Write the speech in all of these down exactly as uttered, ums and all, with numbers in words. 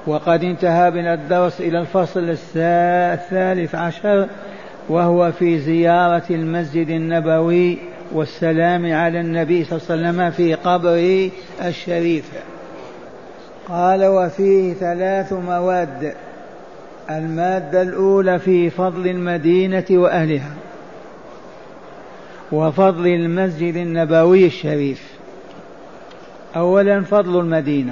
وقد انتهى بنا الدرس إلى الفصل الثالث عشر، وهو في زيارة المسجد النبوي والسلام على النبي صلى الله عليه وسلم في قبره الشريف. قال: وفيه ثلاث مواد. المادة الأولى في فضل المدينة وأهلها، وفضل المسجد النبوي الشريف. أولا فضل المدينة.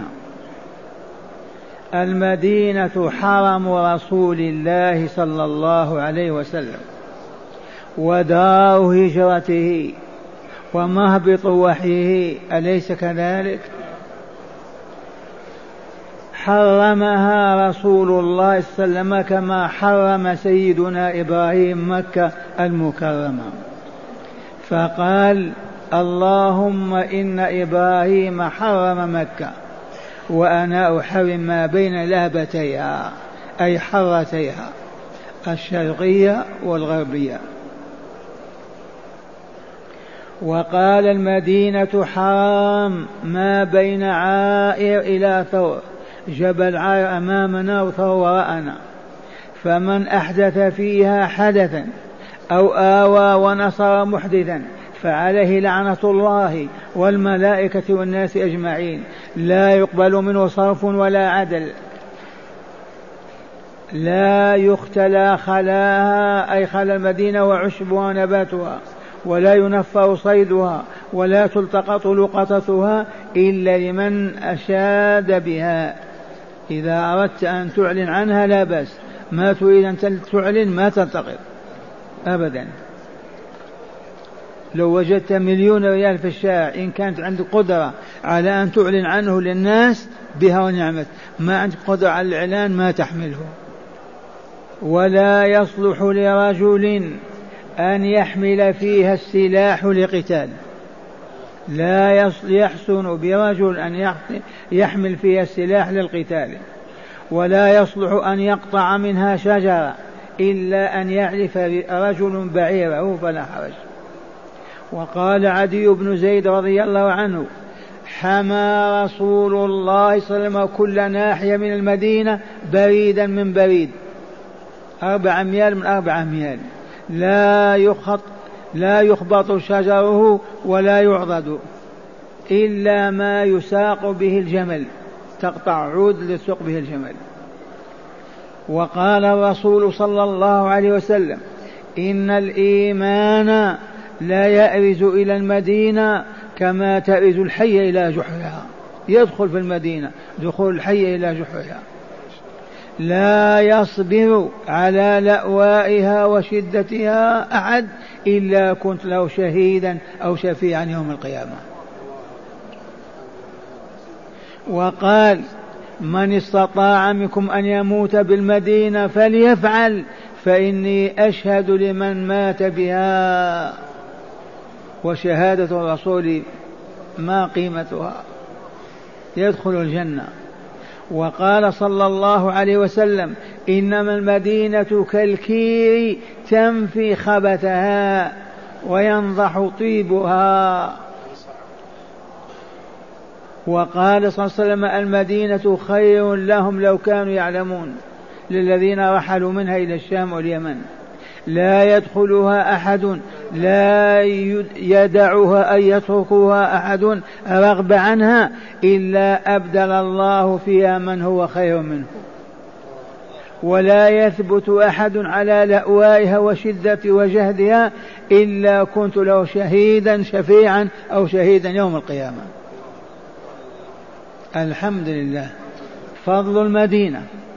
المدينة حرم رسول الله صلى الله عليه وسلم، ودار هجرته، ومهبط وحيه، أليس كذلك؟ حرمها رسول الله صلى الله عليه وسلم كما حرم سيدنا إبراهيم مكة المكرمة، فقال: اللهم إن إبراهيم حرم مكة وأنا أحرم ما بين لابتيها، أي حرتيها الشرقية والغربية. وقال: المدينة حرام ما بين عائر إلى ثور، جبل عائر أمامنا وثور وراءنا، فمن أحدث فيها حدثا أو آوى ونصر محدثا فعليه لعنة الله والملائكة والناس أجمعين، لا يقبل منه صرف ولا عدل، لا يختلى خلاها أي خلا المدينة وعشبها ونباتها، ولا ينفر صيدها، ولا تلتقط لقطتها إلا لمن أشاد بها. إذا أردت أن تعلن عنها لا بأس، ما تريد أن تعلن ما تلتقط أبدا. لو وجدت مليون ريال في الشارع، إن كانت عندك قدرة على أن تعلن عنه للناس بها ونعمت، ما عندك قدرة على الإعلان ما تحمله. ولا يصلح لرجل أن يحمل فيها السلاح لقتال، لا يحسن برجل أن يحمل فيها السلاح للقتال. ولا يصلح أن يقطع منها شجرة إلا أن يعرف رجل بعيره فلا حرج. وقال عدي بن زيد رضي الله عنه: حمى رسول الله صلى الله عليه وسلم كل ناحية من المدينة بريدا من بريد، أربع أميال من أربع أميال، لا يخط لا يخبط شجره ولا يعضد إلا ما يساق به الجمل، تقطع عود لتسوق به الجمل. وقال الرسول صلى الله عليه وسلم: إن الإيمان لا يأرز إلى المدينة كما تأرز الحية إلى جحرها، يدخل في المدينة دخول الحية إلى جحرها. لا يصبر على لأوائها وشدتها أحد إلا كنت له شهيدا أو شفيعا يوم القيامة. وقال: من استطاع منكم أن يموت بالمدينة فليفعل، فإني أشهد لمن مات بها. وشهادة الرسول ما قيمتها؟ يدخل الجنة. وقال صلى الله عليه وسلم: إنما المدينة كالكير تنفي خبثها وينضح طيبها. وقال صلى الله عليه وسلم: المدينة خير لهم لو كانوا يعلمون، للذين رحلوا منها إلى الشام واليمن. لا يدخلها أحد، لا يدعها أن يتركوها أحد رغب عنها إلا أبدل الله فيها من هو خير منه. ولا يثبت أحد على لأوائها وشدة وجهدها إلا كنت له شهيدا شفيعا أو شهيدا يوم القيامة. الحمد لله. فضل المدينة.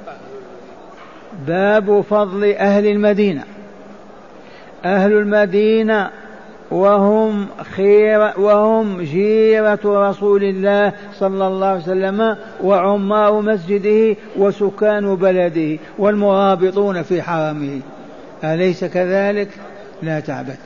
باب فضل أهل المدينة. أهل المدينة وهم خير وهم جيرة رسول الله صلى الله عليه وسلم وعمار مسجده وسكان بلده والمرابطون في حرمه، أليس كذلك؟ لا تعبث.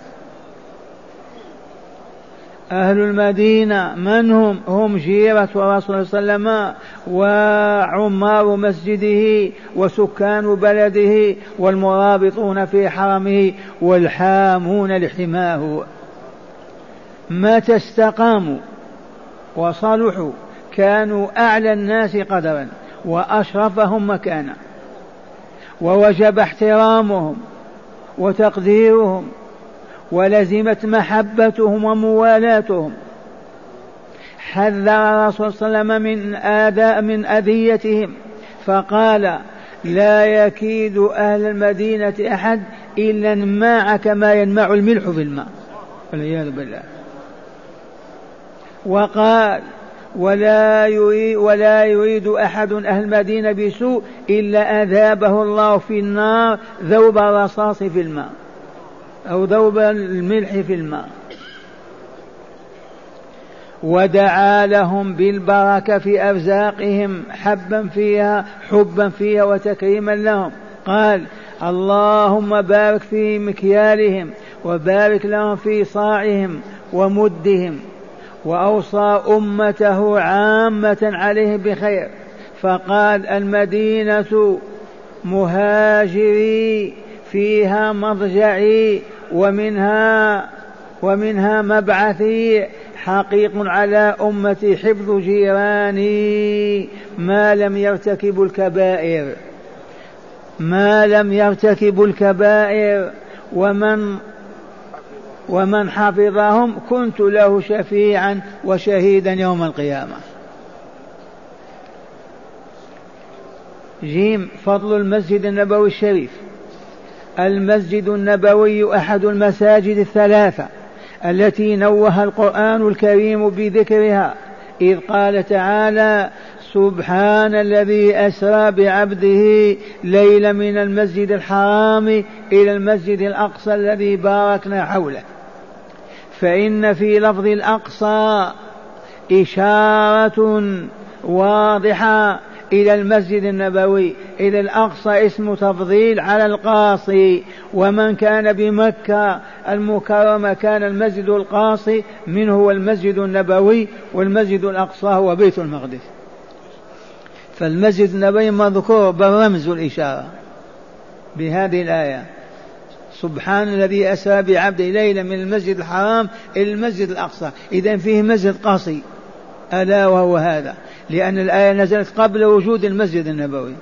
أهل المدينة من هم؟ هم جيرة رسول الله صلى الله عليه وسلم وعمار مسجده وسكان بلده والمرابطون في حرمه والحامون لحماه. متى استقاموا وصلحوا كانوا أعلى الناس قدرا وأشرفهم مكانا، ووجب احترامهم وتقديرهم، ولزمت محبتهم وموالاتهم. حذر الرسول صلى الله عليه وسلم من آذى من أذيتهم فقال: لا يكيد أهل المدينة أحد إلا انماع كما ينمع الملح في الماء، والعياذ بالله. وقال: ولا يريد, ولا يريد أحد أهل المدينة بسوء إلا أذابه الله في النار ذوب الرصاص في الماء أو ذوب الملح في الماء. ودعا لهم بالبركة في أرزاقهم حبا فيها حبا فيها وتكريما لهم. قال: اللهم بارك في مكيالهم وبارك لهم في صاعهم ومدهم. وأوصى أمته عامة عليه بخير فقال: المدينة مهاجري فيها مضجعي ومنها ومنها مبعثي، حقيق على أمتي حفظ جيراني ما لم يرتكبوا الكبائر ما لم يرتكبوا الكبائر ومن ومن حفظهم كنت له شفيعا وشهيدا يوم القيامة. جيم. فضل المسجد النبوي الشريف. المسجد النبوي أحد المساجد الثلاثة التي نوه القرآن الكريم بذكرها، إذ قال تعالى: سبحان الذي أسرى بعبده ليلا من المسجد الحرام إلى المسجد الأقصى الذي باركنا حوله. فإن في لفظ الأقصى إشارة واضحة إلى المسجد النبوي، إذ الأقصى اسم تفضيل على القاصي، ومن كان بمكة المكرمة كان المسجد القاصي منه هو المسجد النبوي، والمسجد الأقصى هو بيت المقدس. فالمسجد النبوي مذكور بالرمز والإشارة بهذه الآية: سبحان الذي أسرى بعبده ليلا من المسجد الحرام إلى المسجد الأقصى. إذن فيه مسجد قاصي ألا وهو هذا، لأن الآية نزلت قبل وجود المسجد النبوي.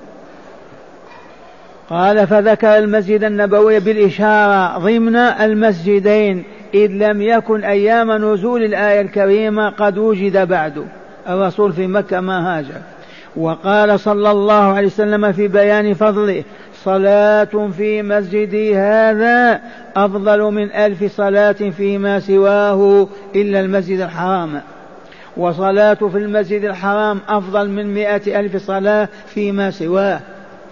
قال: فذكر المسجد النبوي بالإشارة ضمن المسجدين، إذ لم يكن أيام نزول الآية الكريمة قد وجد بعد، الرسول في مكة ما هاجر. وقال صلى الله عليه وسلم في بيان فضله: صلاة في مسجدي هذا أفضل من ألف صلاة فيما سواه إلا المسجد الحرام، وصلاة في المسجد الحرام أفضل من مئة ألف صلاة فيما سواه.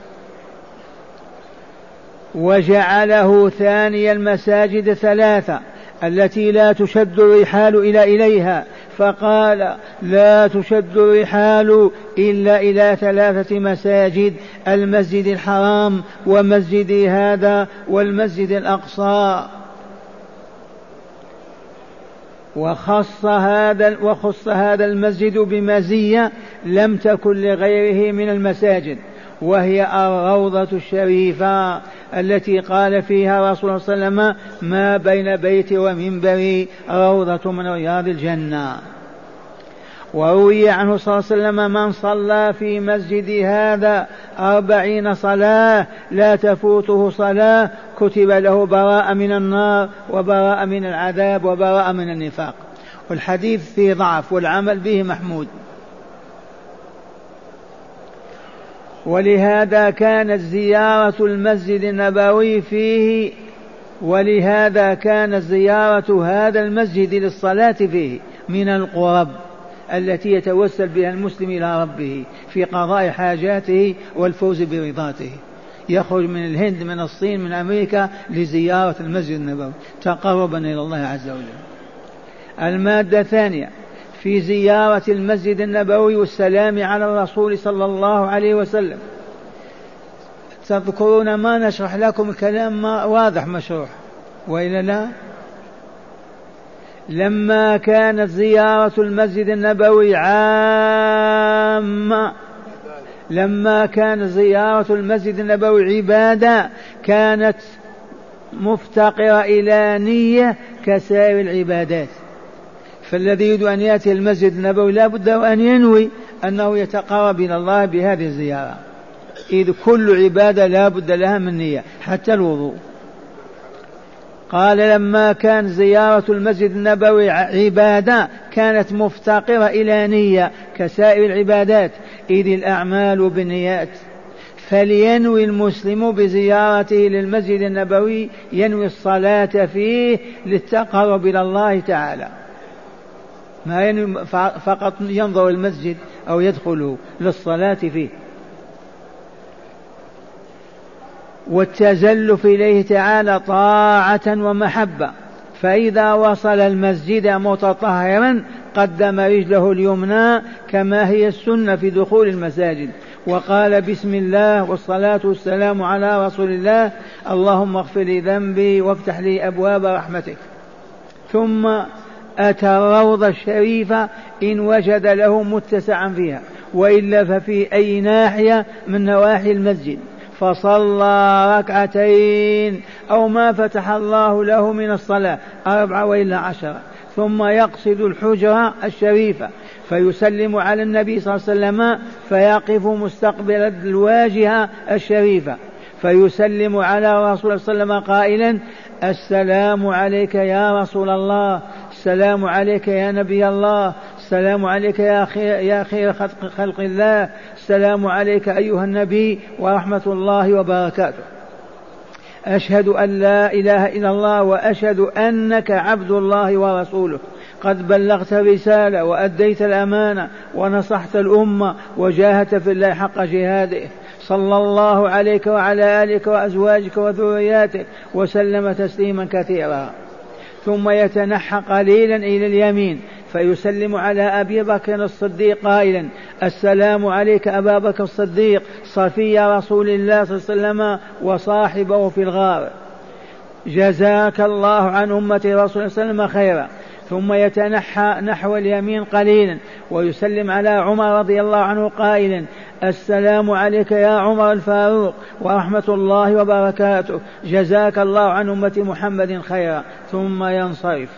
وجعله ثاني المساجد ثلاثة التي لا تشد الرحال إلى إليها، فقال: لا تشد الرحال إلا إلى ثلاثة مساجد: المسجد الحرام ومسجدي هذا والمسجد الأقصى. وخص هذا وخص هذا المسجد بمزية لم تكن لغيره من المساجد، وهي الروضة الشريفة التي قال فيها رسول الله صلى الله عليه وسلم: ما بين بيتي ومنبري روضة من رياض الجنة. وروي عنه صلى الله عليه وسلم: من صلى في مسجد هذا أربعين صلاة لا تفوته صلاة كتب له براءة من النار وبراءة من العذاب وبراءة من النفاق. والحديث فيه ضعف والعمل به محمود. ولهذا كانت زيارة المسجد النبوي فيه ولهذا كانت زيارة هذا المسجد للصلاة فيه من القرب التي يتوسل بها المسلم إلى ربه في قضاء حاجاته والفوز برضاته. يخرج من الهند من الصين من أمريكا لزيارة المسجد النبوي تقربا إلى الله عز وجل. المادة الثانية في زيارة المسجد النبوي والسلام على الرسول صلى الله عليه وسلم. تذكرون ما نشرح لكم كلام واضح مشروح وإلا لا؟ لما كانت زيارة المسجد النبوي عامة لما كانت زيارة المسجد النبوي عبادة كانت مفتقرة إلى نية كسائر العبادات، فالذي يريد أن يأتي المسجد النبوي لا بد أن ينوي أنه يتقرب إلى الله بهذه الزيارة، إذ كل عبادة لا بد لها من نية حتى الوضوء. قال لما كان زيارة المسجد النبوي عبادة كانت مفتقرة إلى نية كسائر العبادات، إذ الأعمال بالنيات، فلينوي المسلم بزيارته للمسجد النبوي ينوي الصلاة فيه للتقرب إلى الله تعالى، ما ينوي فقط ينظر المسجد أو يدخله للصلاة فيه. والتزلف إليه تعالى طاعة ومحبة، فإذا وصل المسجد متطهرا قدم رجله اليمنى كما هي السنة في دخول المساجد، وقال بسم الله والصلاة والسلام على رسول الله، اللهم اغفر لي ذنبي وافتح لي أبواب رحمتك. ثم أتى الروضة الشريفة إن وجد له متسعا فيها، وإلا ففي أي ناحية من نواحي المسجد، فصلى ركعتين أو ما فتح الله له من الصلاة أربعة وإلا عشرة، ثم يقصد الحجرة الشريفة فيسلم على النبي صلى الله عليه وسلم، فيقف مستقبل الواجهة الشريفة فيسلم على رسول الله صلى الله عليه وسلم قائلا السلام عليك يا رسول الله، السلام عليك يا نبي الله، السلام عليك يا خير, يا خير خلق, خلق الله، السلام عليك أيها النبي ورحمة الله وبركاته، أشهد أن لا إله إلا الله وأشهد أنك عبد الله ورسوله، قد بلغت الرسالة وأديت الأمانة ونصحت الأمة وجاهدت في الله حق جهاده، صلى الله عليك وعلى آلك وأزواجك وذرياتك وسلم تسليما كثيرا. ثم يتنحى قليلا إلى اليمين فيسلم على أبي بكر الصديق قائلا السلام عليك أبا بكر الصديق صفي رسول الله صلى الله عليه وسلم وصاحبه في الغار، جزاك الله عن أمة رسول الله صلى الله عليه وسلم خيرا. ثم يتنحى نحو اليمين قليلا ويسلم على عمر رضي الله عنه قائلا السلام عليك يا عمر الفاروق ورحمة الله وبركاته، جزاك الله عن أمة محمد خيرا، ثم ينصرف.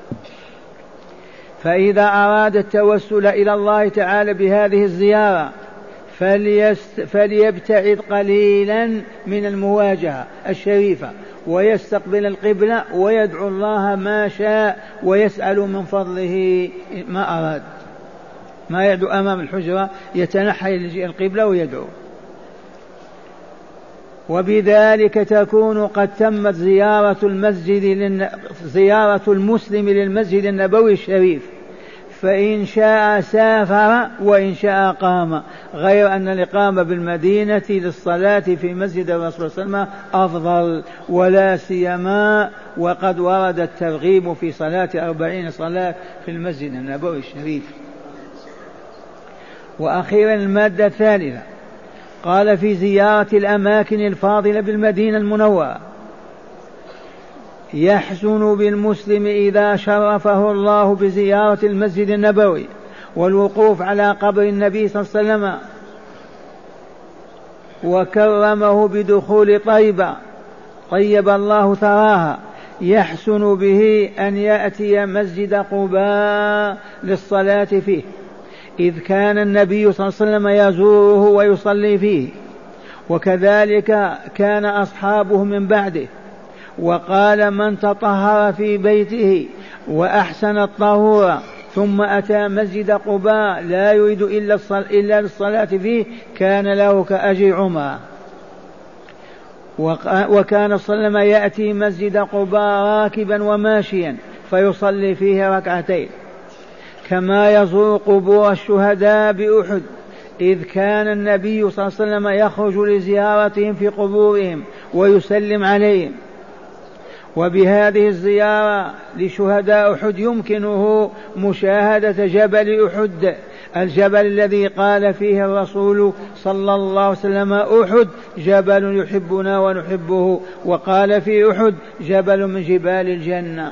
فإذا أراد التوسل إلى الله تعالى بهذه الزيارة فليست فليبتعد قليلا من المواجهة الشريفة ويستقبل القبلة ويدعو الله ما شاء ويسأل من فضله ما أراد، ما يدعو أمام الحجرة، يتنحى إلى القبلة ويدعو. وبذلك تكون قد تمت زيارة المسجد للن... زيارة المسلم للمسجد النبوي الشريف، فإن شاء سافر وإن شاء قام، غير أن الإقامة بالمدينة للصلاة في مسجد الرسول صلى الله عليه وسلم أفضل، ولا سيما وقد ورد الترغيب في صلاة أربعين صلاة في المسجد النبوي الشريف. وأخيرا المادة الثالثة قال في زيارة الأماكن الفاضلة بالمدينة المنورة يحسن بالمسلم إذا شرفه الله بزيارة المسجد النبوي والوقوف على قبر النبي صلى الله عليه وسلم وكرمه بدخول طيبة طيب الله ثراها، يحسن به أن يأتي مسجد قباء للصلاة فيه، إذ كان النبي صلى الله عليه وسلم يزوره ويصلي فيه، وكذلك كان أصحابه من بعده. وقال من تطهر في بيته وأحسن الطهور ثم أتى مسجد قباء لا يريد إلا للصلاة فيه كان له كأجر عمره. وكان صلى الله عليه وسلم يأتي مسجد قباء راكبا وماشيا فيصلي فيه ركعتين، كما يزور قبور الشهداء بأحد، إذ كان النبي صلى الله عليه وسلم يخرج لزيارتهم في قبورهم ويسلم عليهم. وبهذه الزيارة لشهداء أحد يمكنه مشاهدة جبل أحد، الجبل الذي قال فيه الرسول صلى الله عليه وسلم أحد جبل يحبنا ونحبه، وقال في أحد جبل من جبال الجنة.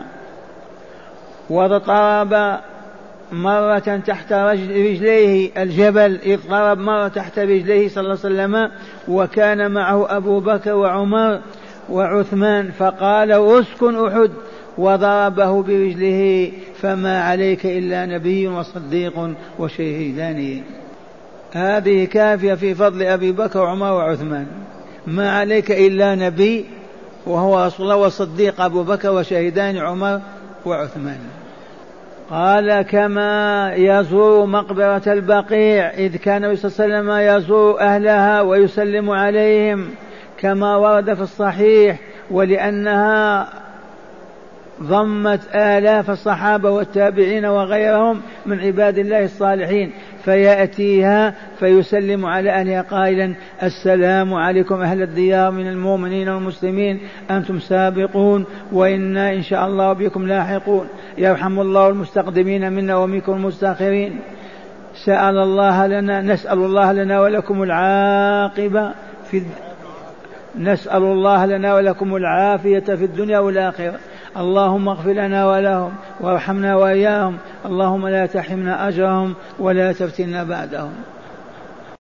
واضطرب مرة تحت رجليه الجبل، اضطرب مرة تحت رجليه صلى الله عليه وسلم، وكان معه أبو بكر وعمر وعثمان، فقال اسكن أحد، وضربه برجله، فما عليك إلا نبي وصديق وشهيدان. هذه كافية في فضل أبي بكر وعمر وعثمان. ما عليك إلا نبي وهو رسول الله، وصديق أبو بكر، وشهيدان عمر وعثمان. قال كما يزور مقبرة البقيع، إذ كان النبي صلى الله عليه وسلم يزور أهلها ويسلم عليهم كما ورد في الصحيح، ولأنها ضمت آلاف الصحابة والتابعين وغيرهم من عباد الله الصالحين، فيأتيها فيسلم على أهلها قائلا السلام عليكم أهل الديار من المؤمنين والمسلمين، أنتم سابقون وإنا إن شاء الله بكم لاحقون، يرحم الله المستقدمين منا ومنكم المستأخرين. سأل الله لنا نسأل الله لنا ولكم العاقبة في نسأل الله لنا ولكم العافية في الدنيا والآخرة. اللهم اغفر لنا ولهم وارحمنا وإياهم، اللهم لا تحرمنا أجرهم ولا تفتنا بعدهم.